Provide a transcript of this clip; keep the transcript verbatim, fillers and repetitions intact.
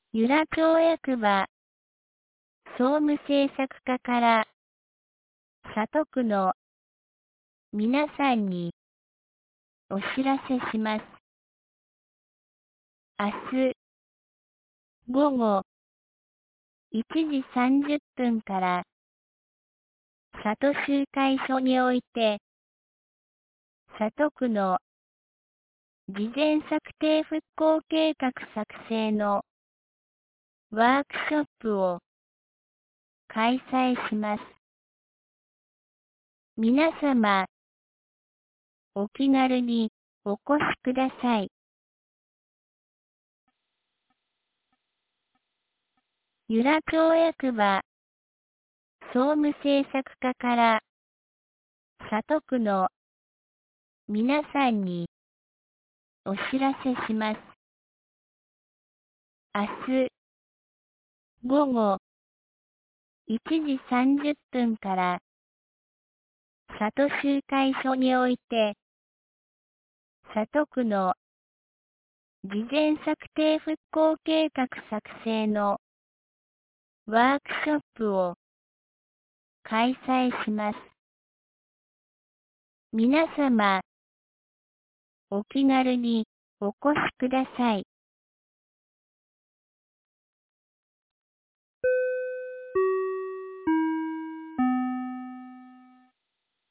由良町役場総務政策課から里区の皆さんにお知らせします。明日午後いちじさんじゅっぷんから里集会所において里区の事前策定復興計画作成のワークショップを開催します。皆様、お気軽にお越しください。由良町役場総務政策課から里区の皆さんにお知らせします。明日午後いちじさんじゅっぷんから里集会所において里区の事前策定復興計画作成のワークショップを開催します。皆様、お気軽にお越しください。